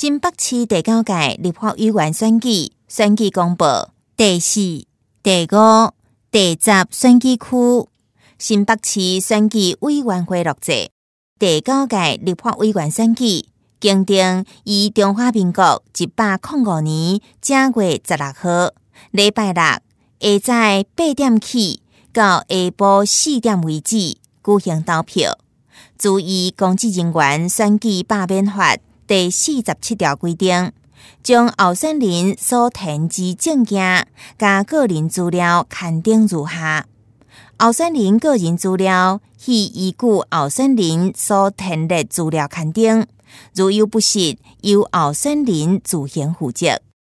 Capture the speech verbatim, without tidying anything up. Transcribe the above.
新北市第九届立法委员选举选举公布第四、第五、第十选举区新北市选举委员会录制。第九届立法委员选举经定于中华民国一百零五年正月十六号礼拜六下早八点起到下晡四点为止举行投票。注意公职人员选举罢免法第四十七条规定，将候选人所填之证件加个人资料刊登如下：候选人个人资料系依据候选人所填列资料刊登，如有不实，由候选人自行负责。